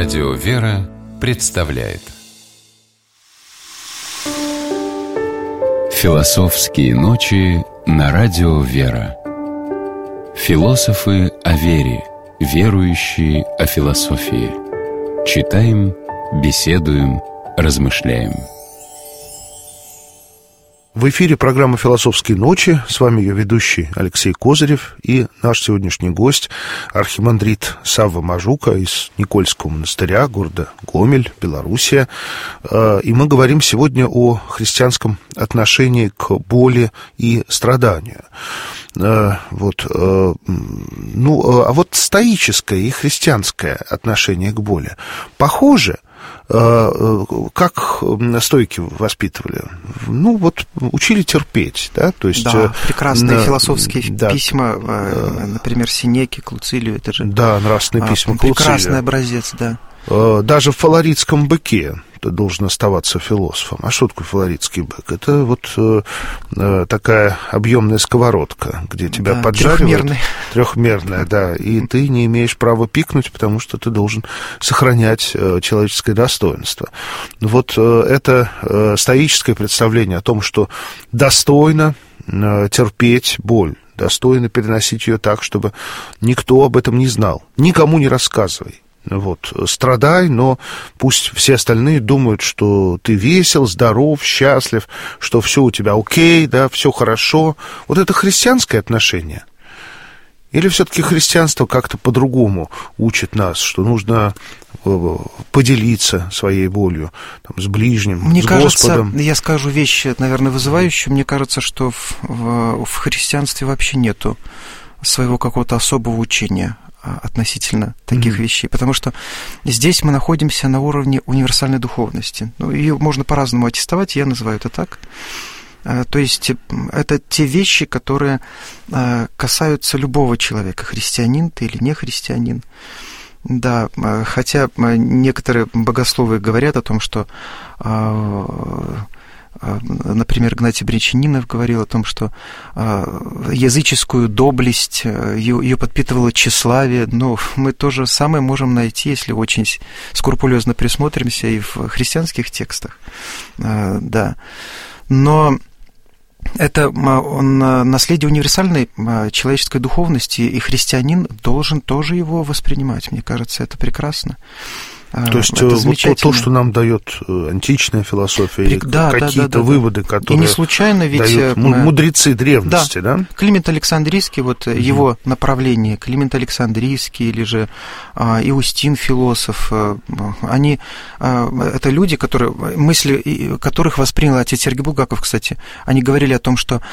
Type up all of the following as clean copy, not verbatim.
Радио «Вера» представляет Философские ночи на Радио «Вера». Философы о вере, верующие о философии. Читаем, беседуем, размышляем. В эфире программа «Философские ночи». С вами ее ведущий Алексей Козырев и наш сегодняшний гость архимандрит Савва Мажука из Никольского монастыря, города Гомель, Белоруссия. И мы говорим сегодня о христианском отношении к боли и страданию. А вот стоическое и христианское отношение к боли похоже? Как стойки воспитывали? Учили терпеть, да? То есть, прекрасные философские письма, например, Сенеки, Клуцилию, это же... Да, нравственные письма Клуцилия. Прекрасный образец, да. Даже в фаларитском быке ты должен оставаться философом. А что такое фаларитский бык? Это такая объемная сковородка, где тебя поджаривают. Трехмерная, да. И ты не имеешь права пикнуть, потому что ты должен сохранять человеческое достоинство. Это стоическое представление о том, что достойно терпеть боль, достойно переносить ее так, чтобы никто об этом не знал. Никому не рассказывай. Страдай, но пусть все остальные думают, что ты весел, здоров, счастлив, что все у тебя окей, да, все хорошо. Это христианское отношение? Или все-таки христианство как-то по-другому учит нас, что нужно поделиться своей болью с ближним, мне с кажется, Господом? Я скажу вещь, наверное, вызывающую. Мне кажется, что в христианстве вообще нету своего какого-то особого учения относительно таких вещей, потому что здесь мы находимся на уровне универсальной духовности. Ее можно по-разному аттестовать, я называю это так. То есть это те вещи, которые касаются любого человека, христианин ты или не христианин. Да, хотя некоторые богословы говорят о том, что, например, Игнатий Брянчанинов говорил о том, что языческую доблесть, ее подпитывало тщеславие, но мы то же самое можем найти, если очень скрупулезно присмотримся, и в христианских текстах. Да. Но это наследие универсальной человеческой духовности, и христианин должен тоже его воспринимать. Мне кажется, это прекрасно. То есть то, что нам дает античная философия, или какие-то выводы, которые и не случайно ведь дают мудрецы древности, да? Климент Александрийский, его направление, Климент Александрийский или же Иустин философ, они, это люди, мысли которых воспринял отец Сергий Булгаков, кстати, они говорили о том, что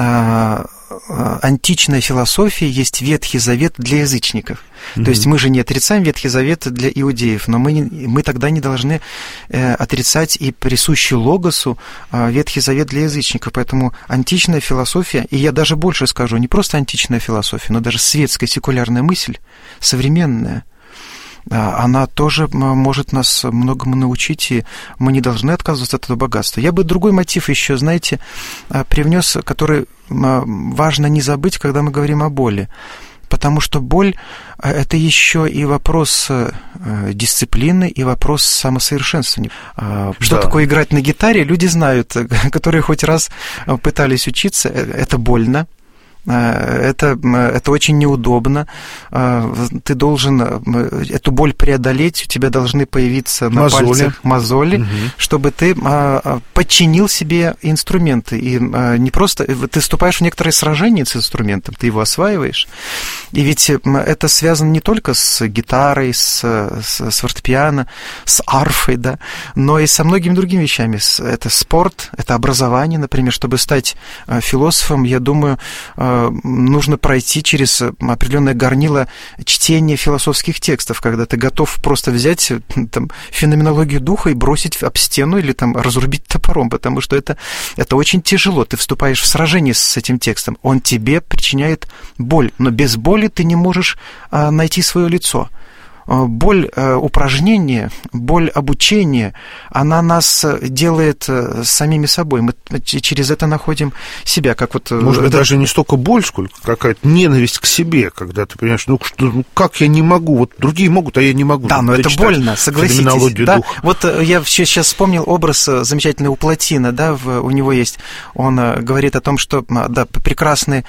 античная философия есть Ветхий Завет для язычников. То есть мы же не отрицаем Ветхий Завет для иудеев, но мы тогда не должны отрицать и присущий логосу Ветхий Завет для язычников. Поэтому античная философия, и я даже больше скажу, не просто античная философия, но даже светская секулярная мысль, современная, она тоже может нас многому научить, и мы не должны отказываться от этого богатства. Я бы другой мотив еще, знаете, привнес, который важно не забыть, когда мы говорим о боли. Потому что боль – это еще и вопрос дисциплины, и вопрос самосовершенствования. Что такое играть на гитаре, люди знают, которые хоть раз пытались учиться, это больно. Это очень неудобно. Ты должен эту боль преодолеть, у тебя должны появиться на пальцах мозоли, чтобы ты подчинил себе инструменты. И не просто ты вступаешь в некоторые сражения с инструментом, ты его осваиваешь. И ведь это связано не только с гитарой, с фортепиано, с арфой, да, но и со многими другими вещами. Это спорт, это образование, например. Чтобы стать философом, я думаю, нужно пройти через определенное горнило чтения философских текстов, когда ты готов просто взять феноменологию духа и бросить об стену или разрубить топором, потому что это очень тяжело. Ты вступаешь в сражение с этим текстом, он тебе причиняет боль, но без боли ты не можешь найти свое лицо. боль упражнения, боль обучения, она нас делает самими собой. Мы через это находим себя. Как вот может быть, даже не столько боль, сколько какая-то ненависть к себе, когда ты понимаешь, как я не могу, вот другие могут, а я не могу. Да, но это больно, согласитесь. Да? Вот я сейчас вспомнил образ замечательный у Плотина, да, у него есть, он говорит о том, что, да, прекрасный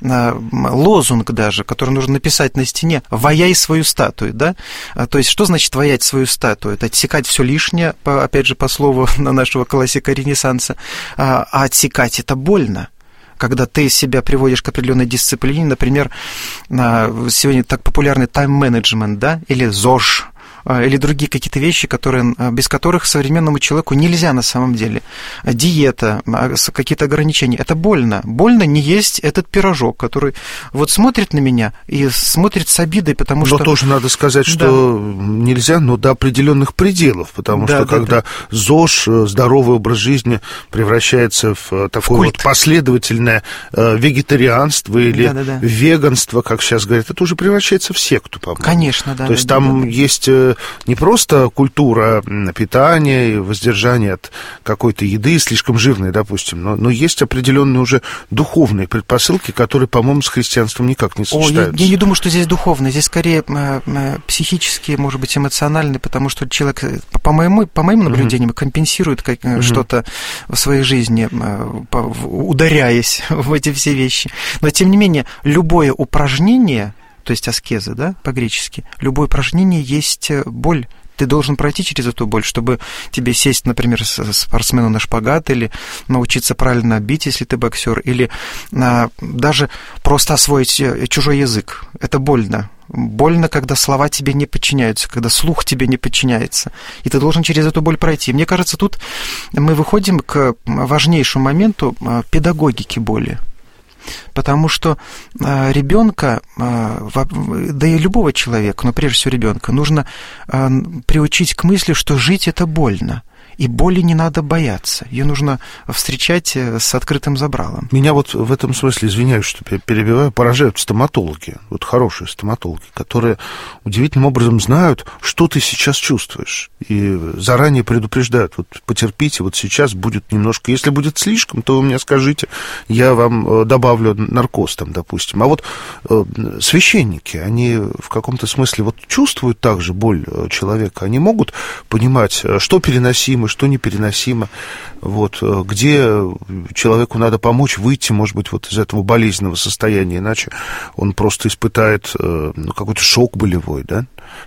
лозунг даже, который нужно написать на стене: «Ваяй свою статую», да? То есть, что значит ваять свою статую? Это отсекать все лишнее, опять же, по слову нашего классика Ренессанса, а отсекать это больно. Когда ты себя приводишь к определенной дисциплине, например, сегодня так популярный тайм-менеджмент, да, или ЗОЖ, или другие какие-то вещи, без которых современному человеку нельзя на самом деле. Диета, какие-то ограничения. Это больно. Больно не есть этот пирожок, который вот смотрит на меня и смотрит с обидой, потому что... Но тоже надо сказать, что нельзя, но до определенных пределов, потому что когда ЗОЖ, здоровый образ жизни, превращается в такое вот последовательное вегетарианство или веганство, как сейчас говорят, это уже превращается в секту, по-моему. Конечно, да. То есть там есть... не просто культура питания и воздержания от какой-то еды, слишком жирной, допустим, но есть определенные уже духовные предпосылки, которые, по-моему, с христианством никак не сочетаются. Я не думаю, что здесь духовно, здесь скорее психические, может быть, эмоциональные, потому что человек, по моим наблюдениям, компенсирует что-то в своей жизни, ударяясь в эти все вещи. Но, тем не менее, любое упражнение... То есть аскеза, да, по-гречески. Любое упражнение есть боль. Ты должен пройти через эту боль, чтобы тебе сесть, например, спортсмену на шпагат, или научиться правильно бить, если ты боксер, или даже просто освоить чужой язык. Это больно. Больно, когда слова тебе не подчиняются, когда слух тебе не подчиняется. И ты должен через эту боль пройти. Мне кажется, тут мы выходим к важнейшему моменту педагогики боли. Потому что ребенка, да и любого человека, но прежде всего ребенка, нужно приучить к мысли, что жить это больно. И боли не надо бояться. Ее нужно встречать с открытым забралом. Меня вот в этом смысле, извиняюсь, что перебиваю, поражают стоматологи, вот хорошие стоматологи, которые удивительным образом знают, что ты сейчас чувствуешь. И заранее предупреждают, вот потерпите, вот сейчас будет немножко, если будет слишком, то вы мне скажите, я вам добавлю наркоз там, допустим. А вот священники, они в каком-то смысле вот чувствуют также боль человека, они могут понимать, что переносимо, что непереносимо, вот, где человеку надо помочь выйти, может быть, вот из этого болезненного состояния, иначе он просто испытает какой-то шок болевой, да?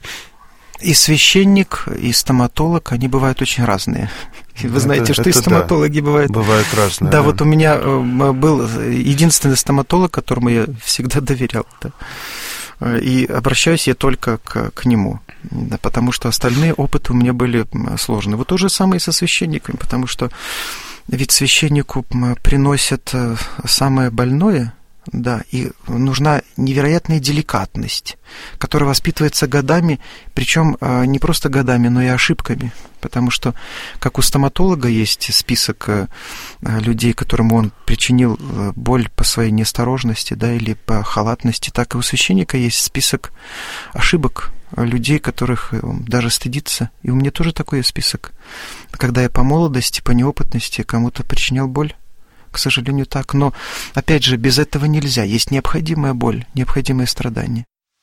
И священник, и стоматолог, они бывают очень разные. Вы знаете, что и стоматологи бывают разные. Да, вот у меня был единственный стоматолог, которому я всегда доверял, да. И обращаюсь я только к нему, да, потому что остальные опыты у меня были сложные. Вот то же самое и со священниками, потому что ведь священнику приносят самое больное, да, и нужна невероятная деликатность, которая воспитывается годами, причем не просто годами, но и ошибками, потому что, как у стоматолога есть список людей, которым он причинил боль по своей неосторожности, да, или по халатности, так и у священника есть список ошибок людей, которых он даже стыдится. И у меня тоже такой список, когда я по молодости, по неопытности кому-то причинял боль. К сожалению, так. Но, опять же, без этого нельзя. Есть необходимая боль, необходимое страдание.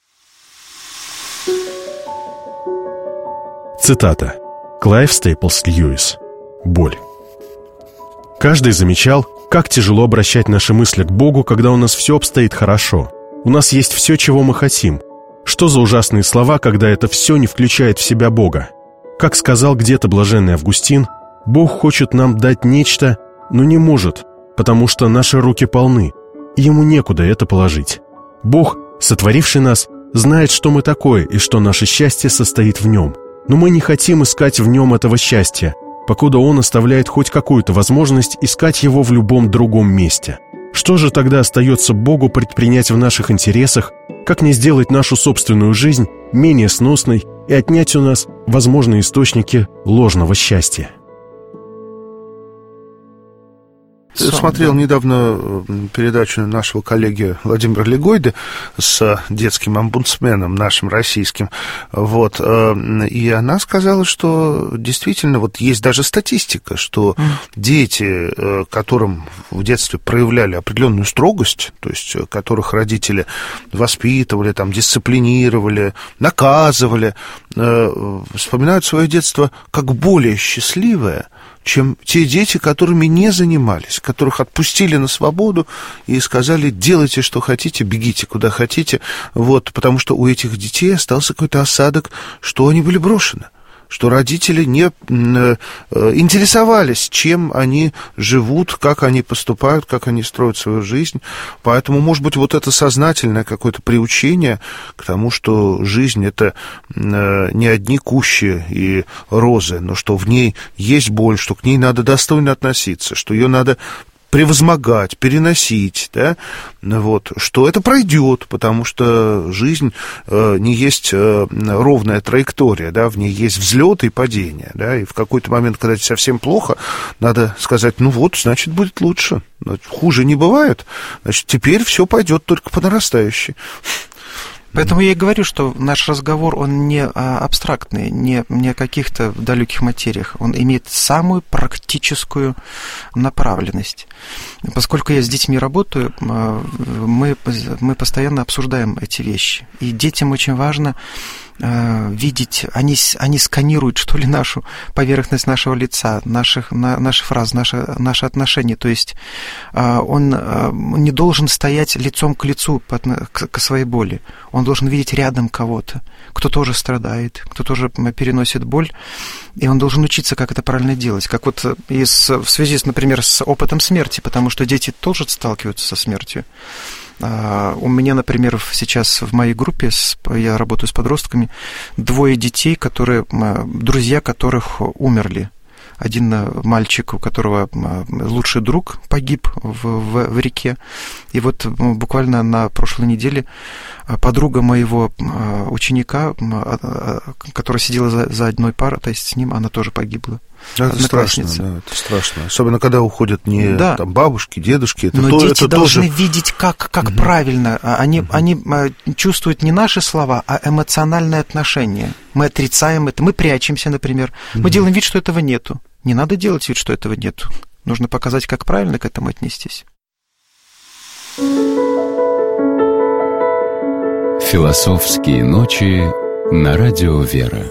Цитата. Клайв Стейплс Льюис. Боль. Каждый замечал, как тяжело обращать наши мысли к Богу, когда у нас все обстоит хорошо. У нас есть все, чего мы хотим. Что за ужасные слова, когда это все не включает в себя Бога? Как сказал где-то блаженный Августин, Бог хочет нам дать нечто, но не может, потому что наши руки полны, и Ему некуда это положить. Бог, сотворивший нас, знает, что мы такое и что наше счастье состоит в Нем. Но мы не хотим искать в Нем этого счастья, покуда Он оставляет хоть какую-то возможность искать его в любом другом месте. Что же тогда остается Богу предпринять в наших интересах, как не сделать нашу собственную жизнь менее сносной и отнять у нас возможные источники ложного счастья? смотрел недавно передачу нашего коллеги Владимира Легойды с детским омбудсменом нашим российским, вот, и она сказала, что действительно вот есть даже статистика, что дети, которым в детстве проявляли определенную строгость, то есть которых родители воспитывали, там, дисциплинировали, наказывали, вспоминают свое детство как более счастливое, чем те дети, которыми не занимались, которых отпустили на свободу и сказали: делайте, что хотите, бегите, куда хотите, вот, потому что у этих детей остался какой-то осадок, что они были брошены, что родители не интересовались, чем они живут, как они поступают, как они строят свою жизнь. Поэтому, может быть, вот это сознательное какое-то приучение к тому, что жизнь — это не одни кущи и розы, но что в ней есть боль, что к ней надо достойно относиться, что ее надо превозмогать, переносить, да, вот, что это пройдет, потому что жизнь не есть ровная траектория, да, в ней есть взлеты и падения, да, и в какой-то момент, когда тебе совсем плохо, надо сказать: ну вот, значит, будет лучше, хуже не бывает, значит, теперь все пойдет только по нарастающей. Поэтому я и говорю, что наш разговор, он не абстрактный, не о каких-то далеких материях. Он имеет самую практическую направленность. Поскольку я с детьми работаю, мы постоянно обсуждаем эти вещи. И детям очень важно видеть, они сканируют, что ли, нашу поверхность нашего лица, наши фразы, наши отношения. То есть он не должен стоять лицом к лицу к своей боли. Он должен видеть рядом кого-то, кто тоже страдает, кто тоже переносит боль, и он должен учиться, как это правильно делать. Как вот в связи, например, с опытом смерти, потому что дети тоже сталкиваются со смертью. У меня, например, сейчас в моей группе, я работаю с подростками, 2 детей, друзья которых умерли. Один мальчик, у которого лучший друг погиб в реке. И вот буквально на прошлой неделе подруга моего ученика, которая сидела за одной парой, то есть с ним, она тоже погибла. Это страшно, да, это страшно. Особенно, когда уходят не там бабушки, дедушки. Но дети должны видеть, как правильно. Они чувствуют не наши слова, а эмоциональное отношение. Мы отрицаем это, мы прячемся, например. Мы делаем вид, что этого нету. Не надо делать вид, что этого нету. Нужно показать, как правильно к этому отнестись. Философские ночи на радио «Вера».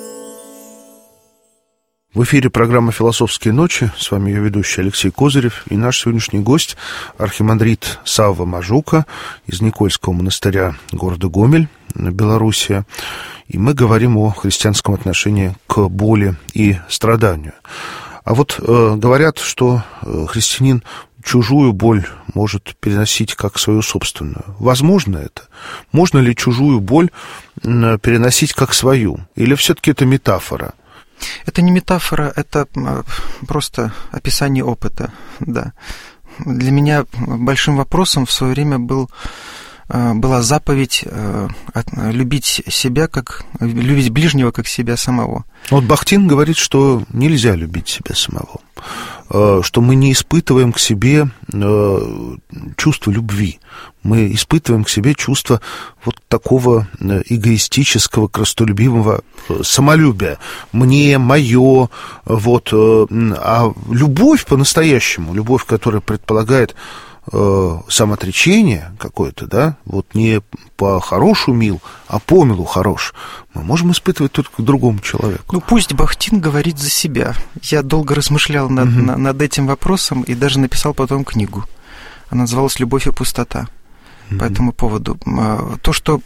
В эфире программа «Философские ночи». С вами ее ведущий Алексей Козырев. И наш сегодняшний гость — архимандрит Савва Мажука из Никольского монастыря города Гомель, Белоруссия. И мы говорим о христианском отношении к боли и страданию. А вот говорят, что христианин чужую боль может переносить как свою собственную. Возможно это? Можно ли чужую боль переносить как свою? Или все-таки это метафора? Это не метафора, это просто описание опыта, да. Для меня большим вопросом в свое время была заповедь любить себя, любить ближнего, как себя самого. Вот Бахтин говорит, что нельзя любить себя самого, что мы не испытываем к себе чувство любви, мы испытываем к себе чувство вот такого эгоистического, крестолюбивого самолюбия. Мне, мое, вот, а любовь по-настоящему, любовь, которая предполагает самоотречение какое-то, да, вот не по хорошу мил, а по милу хорош, мы можем испытывать только к другому человеку. Ну, пусть Бахтин говорит за себя. Я долго размышлял над этим вопросом и даже написал потом книгу. Она называлась «Любовь и пустота». По этому поводу. То, что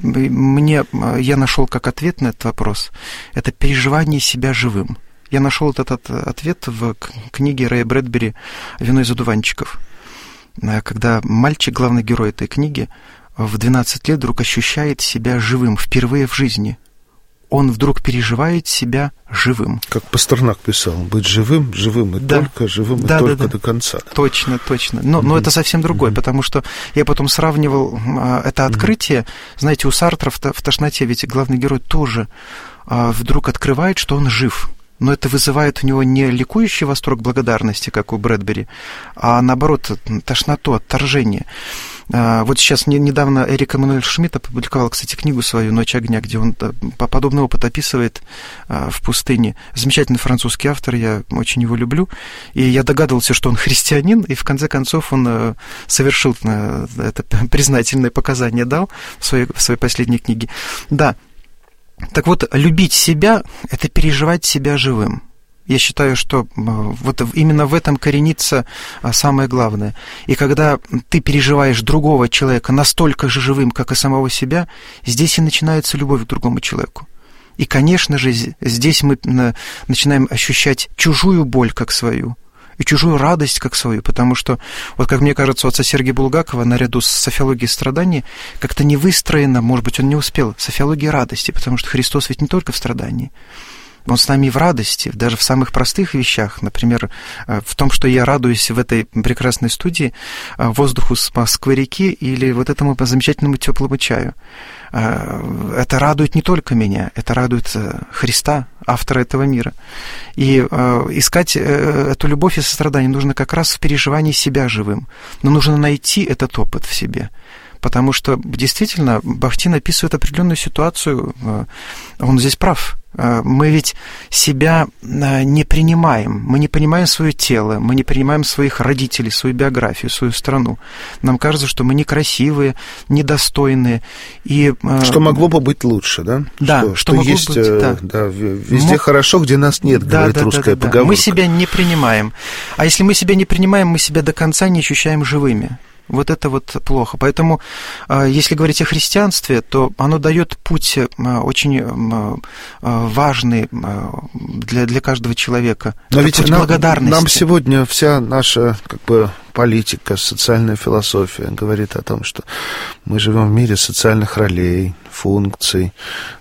я нашел как ответ на этот вопрос, это переживание себя живым. Я нашел этот ответ в книге Рэя Брэдбери «Вино из одуванчиков». Когда мальчик, главный герой этой книги, в 12 лет вдруг ощущает себя живым впервые в жизни. Он вдруг переживает себя живым. Как Пастернак писал, быть живым и только живым, и только до конца. Точно. Но это совсем другое, потому что я потом сравнивал это открытие. Знаете, у Сартра в «Тошноте» ведь главный герой тоже вдруг открывает, что он жив. но это вызывает у него не ликующий восторг благодарности, как у Брэдбери, а наоборот, тошноту, отторжение. Вот сейчас недавно Эрик Эммануэль Шмидт опубликовал, кстати, книгу свою «Ночь огня», где он подобный опыт описывает в пустыне. Замечательный французский автор, я очень его люблю. И я догадывался, что он христианин, и в конце концов он совершил это признательное показание, дал в своей последней книге. Да, так вот, любить себя – это переживать себя живым. Я считаю, что вот именно в этом коренится самое главное. И когда ты переживаешь другого человека настолько же живым, как и самого себя, здесь и начинается любовь к другому человеку. И, конечно же, здесь мы начинаем ощущать чужую боль как свою, и чужую радость как свою, потому что, вот как мне кажется, у отца Сергия Булгакова наряду с софиологией страданий как-то не выстроена, может быть, он не успел, софиология радости, потому что Христос ведь не только в страдании. Он с нами и в радости, даже в самых простых вещах. Например, в том, что я радуюсь в этой прекрасной студии воздуху с Москвы-реки или вот этому замечательному теплому чаю. Это радует не только меня, это радует Христа, автора этого мира. И искать эту любовь и сострадание нужно как раз в переживании себя живым. Но нужно найти этот опыт в себе. Потому что действительно Бахтин описывает определенную ситуацию, он здесь прав. Мы ведь себя не принимаем, мы не принимаем свое тело, мы не принимаем своих родителей, свою биографию, свою страну. Нам кажется, что мы некрасивые, недостойные. И, что могло бы быть лучше, да? Да, что могло есть, быть, да, везде хорошо, где нас нет, говорит русская поговорка. Мы себя не принимаем. А если мы себя не принимаем, мы себя до конца не ощущаем живыми. Вот это вот плохо. Поэтому, если говорить о христианстве, то оно дает путь очень важный для каждого человека. Но ведь путь благодарности. Нам сегодня вся наша политика, социальная философия говорит о том, что мы живем в мире социальных ролей, функций,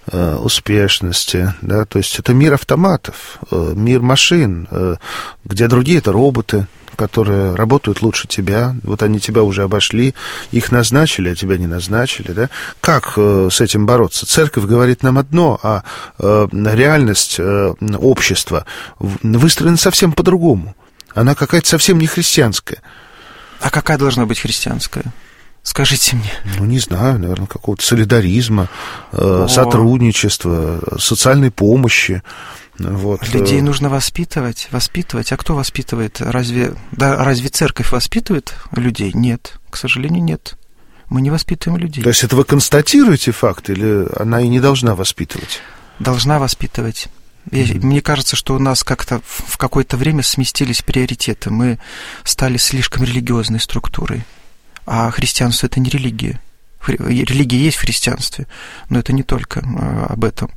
успешности, да, то есть это мир автоматов, мир машин, где другие — это роботы, которые работают лучше тебя, вот они тебя уже обошли, их назначили, а тебя не назначили, да? Как с этим бороться? Церковь говорит нам одно, а реальность общества выстроена совсем по-другому. Она какая-то совсем не христианская. А какая должна быть христианская? Скажите мне. Ну, не знаю, наверное, какого-то солидаризма, сотрудничества, социальной помощи. Вот. Людей нужно воспитывать. А кто воспитывает? Разве церковь воспитывает людей? Нет, к сожалению, нет. Мы не воспитываем людей. То есть это вы констатируете факт, или она и не должна воспитывать? Должна воспитывать. Мне кажется, что у нас как-то в какое-то время сместились приоритеты. Мы стали слишком религиозной структурой. А христианство — это не религия. Религия есть в христианстве, но это не только об этом.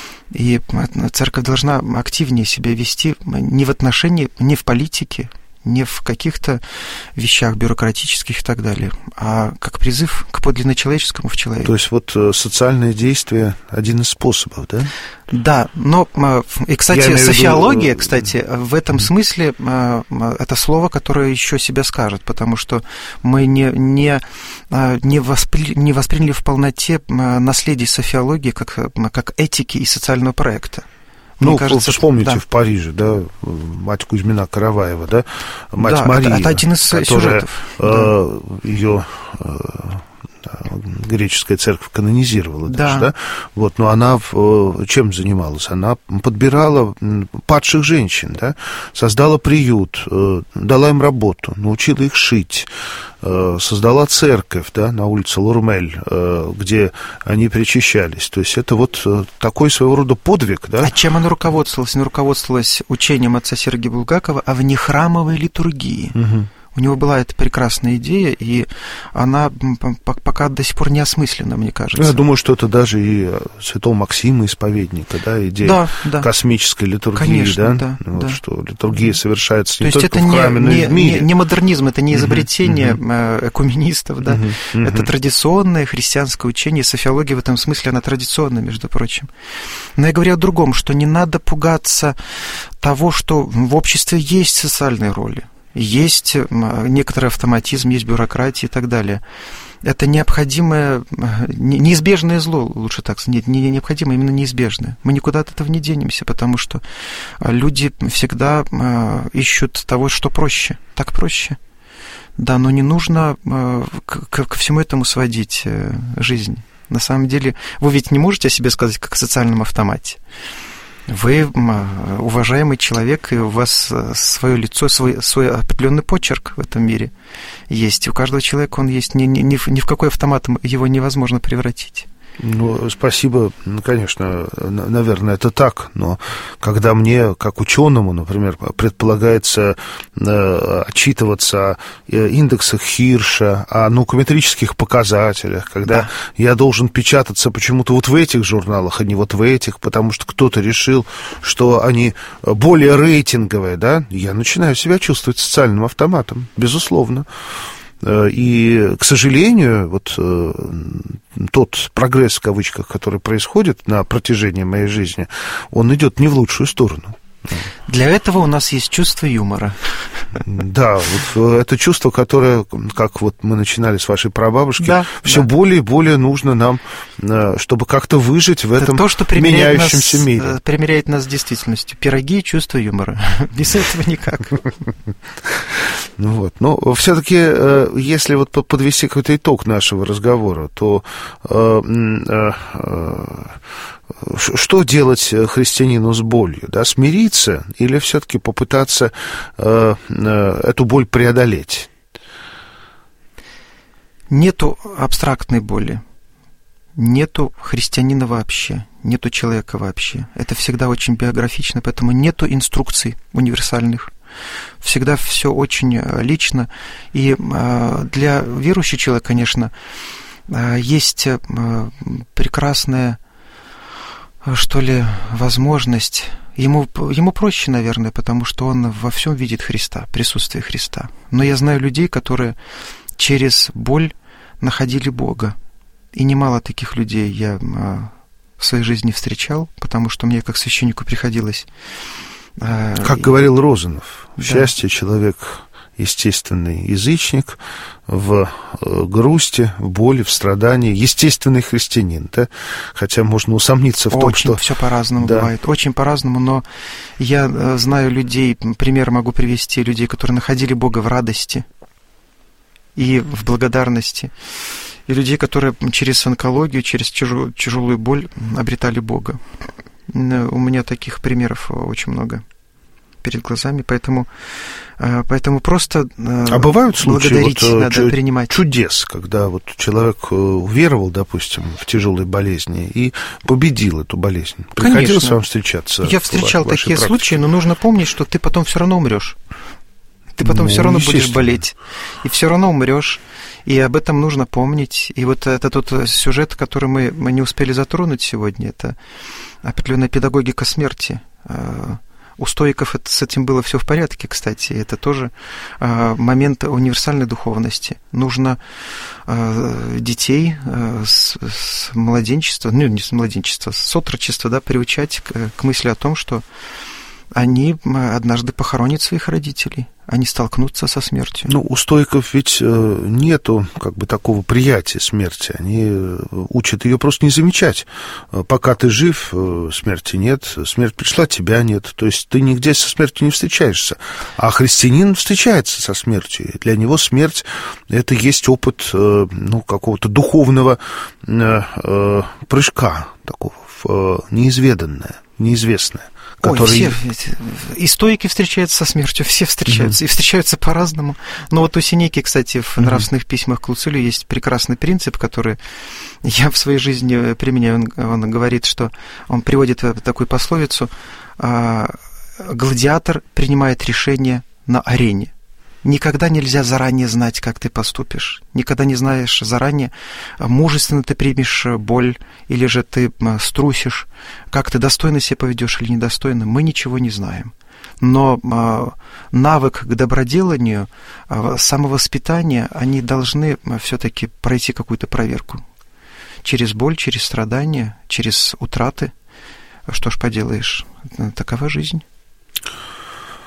И церковь должна активнее себя вести не в отношении, не в политике, не в каких-то вещах бюрократических и так далее, а как призыв к подлинно человеческому в человеке. То есть вот социальное действие — один из способов, да? Да, но, и, кстати, софиология, кстати, в этом смысле это слово, которое еще себя скажет, потому что мы не восприняли в полноте наследие софиологии как этики и социального проекта. Мне кажется, вспомните, да, в Париже, да, мать Кузьмина Караваева, да, мать, да, Мария, это один из сюжетов. Ее греческая церковь канонизировала, да, даже, да? Вот, но она чем занималась? Она подбирала падших женщин, да, создала приют, дала им работу, научила их шить, создала церковь, да, на улице Лурмель, где они причащались. То есть это вот такой своего рода подвиг, да? А чем она руководствовалась? Она руководствовалась учением отца Сергия Булгакова о внехрамовой литургии. Угу. У него была эта прекрасная идея, и она пока до сих пор не осмыслена, мне кажется. Я думаю, что это даже и святого Максима Исповедника, да, идея космической литургии, конечно, да, вот, да, что литургия совершается не только в храме, но и в мире. Не модернизм, это не изобретение экуменистов, да, это традиционное христианское учение, софиология в этом смысле, она традиционная, между прочим. Но я говорю о другом, что не надо пугаться того, что в обществе есть социальные роли. Есть некоторый автоматизм, есть бюрократия и так далее. это необходимое, неизбежное зло, лучше так сказать, не необходимое, именно неизбежное. Мы никуда от этого не денемся, потому что люди всегда ищут того, что проще, так проще. Да, но не нужно ко всему этому сводить жизнь. На самом деле, вы ведь не можете о себе сказать, как о социальном автомате. Вы уважаемый человек, и у вас свое лицо, свой определенный почерк в этом мире есть. У каждого человека он есть. Ни в какой автомат его невозможно превратить. Ну, спасибо, конечно, наверное, это так, но когда мне, как ученому, например, предполагается отчитываться о индексах Хирша, о наукометрических показателях, когда я должен печататься почему-то вот в этих журналах, а не вот в этих, потому что кто-то решил, что они более рейтинговые, да, я начинаю себя чувствовать социальным автоматом, безусловно. И, к сожалению, вот тот прогресс, в кавычках, который происходит на протяжении моей жизни, он идет не в лучшую сторону. Для этого у нас есть чувство юмора. Да, вот это чувство, которое, как вот мы начинали с вашей прабабушки, все более и более нужно нам, чтобы как-то выжить в этом то, что меняющемся мире. Примеряет нас с действительностью. Пироги и чувство юмора. Без этого никак. Вот. Но все-таки, если вот подвести какой-то итог нашего разговора, то что делать христианину с болью? Да? Смириться или все-таки попытаться эту боль преодолеть? Нету абстрактной боли. Нету христианина вообще. Нету человека вообще. Это всегда очень биографично, поэтому нету инструкций универсальных. Всегда все очень лично. И для верующего человека, конечно, есть прекрасная, что ли, возможность. Ему проще, наверное, потому что он во всем видит Христа, присутствие Христа. Но я знаю людей, которые через боль находили Бога. И немало таких людей я в своей жизни встречал, потому что мне, как священнику, приходилось... Как говорил Розанов, в счастье человек естественный язычник, в грусти, в боли, в страдании, естественный христианин, да? Хотя можно усомниться в том, что... Очень все по-разному бывает, очень по-разному, но я знаю людей, пример могу привести, людей, которые находили Бога в радости и в благодарности, и людей, которые через онкологию, через тяжелую боль обретали Бога. У меня таких примеров очень много перед глазами, поэтому просто бывают случаи благодарить надо, принимать. Чудес, когда вот человек уверовал, допустим, в тяжелой болезни и победил эту болезнь. Приходилось вам встречаться? Я встречал такие случаи, но нужно помнить, что ты потом все равно умрешь. Ты потом все равно будешь болеть, и все равно умрешь. И об этом нужно помнить. И вот это тот сюжет, который мы не успели затронуть сегодня, это определенная педагогика смерти. У стоиков с этим было все в порядке, кстати. Это тоже момент универсальной духовности. Нужно детей с младенчества, не с младенчества, с отрочества, да, приучать к мысли о том, что они однажды похоронят своих родителей, они столкнутся со смертью. Ну, у стоиков ведь нету как бы такого приятия смерти. Они учат ее просто не замечать. Пока ты жив, смерти нет, смерть пришла, тебя нет. То есть ты нигде со смертью не встречаешься. А христианин встречается со смертью. И для него смерть — это есть опыт какого-то духовного прыжка такого в неизведанное, неизвестное. Все, и стоики встречаются со смертью, все встречаются, и встречаются по-разному. Но вот у Сенеки, кстати, в нравственных письмах к Луцилию есть прекрасный принцип, который я в своей жизни применяю. Он говорит, что он приводит такую пословицу: гладиатор принимает решение на арене. Никогда нельзя заранее знать, как ты поступишь. Никогда не знаешь заранее, мужественно ты примешь боль, или же ты струсишь, как ты достойно себя поведешь или недостойно. Мы ничего не знаем. Но навык к доброделанию, самовоспитание, они должны все-таки пройти какую-то проверку. Через боль, через страдания, через утраты. Что ж поделаешь, такова жизнь.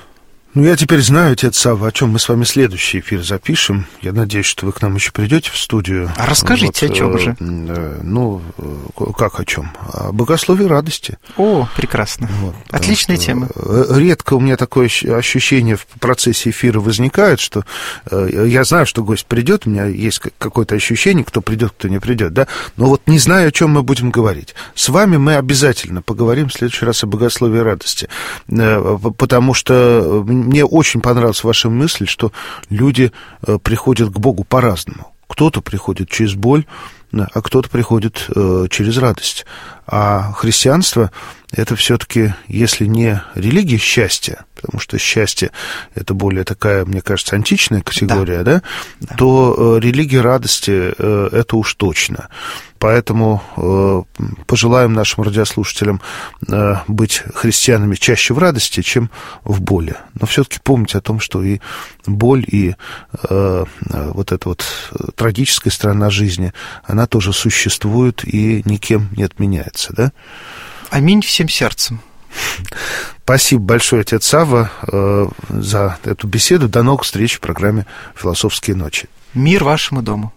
Ну, я теперь знаю, отец Савва, о чем мы с вами следующий эфир запишем. Я надеюсь, что вы к нам еще придете в студию. А расскажите, о чем же? Ну, как о чем? О богословии радости. О, прекрасно. Вот, отличная тема. Редко у меня такое ощущение в процессе эфира возникает, что я знаю, что гость придет, у меня есть какое-то ощущение, кто придет, кто не придет, да, но вот не знаю, о чем мы будем говорить. С вами мы обязательно поговорим в следующий раз о богословии радости, потому что мне очень понравилась ваша мысль, что люди приходят к Богу по-разному. Кто-то приходит через боль, а кто-то приходит через радость. А христианство — это все-таки, если не религия счастья, потому что счастье — это более такая, мне кажется, античная категория, да? То религия радости — это уж точно. Поэтому пожелаем нашим радиослушателям быть христианами чаще в радости, чем в боли. Но все-таки помните о том, что и боль, и вот эта вот трагическая сторона жизни, она тоже существует и никем не отменяется, да? Аминь всем сердцем. Спасибо большое, отец Савва, за эту беседу. До новых встреч в программе «Философские ночи». Мир вашему дому.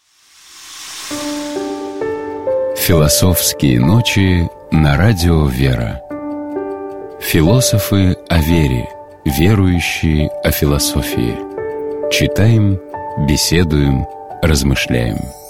«Философские ночи» на радио «Вера». Философы о вере, верующие о философии. Читаем, беседуем, размышляем.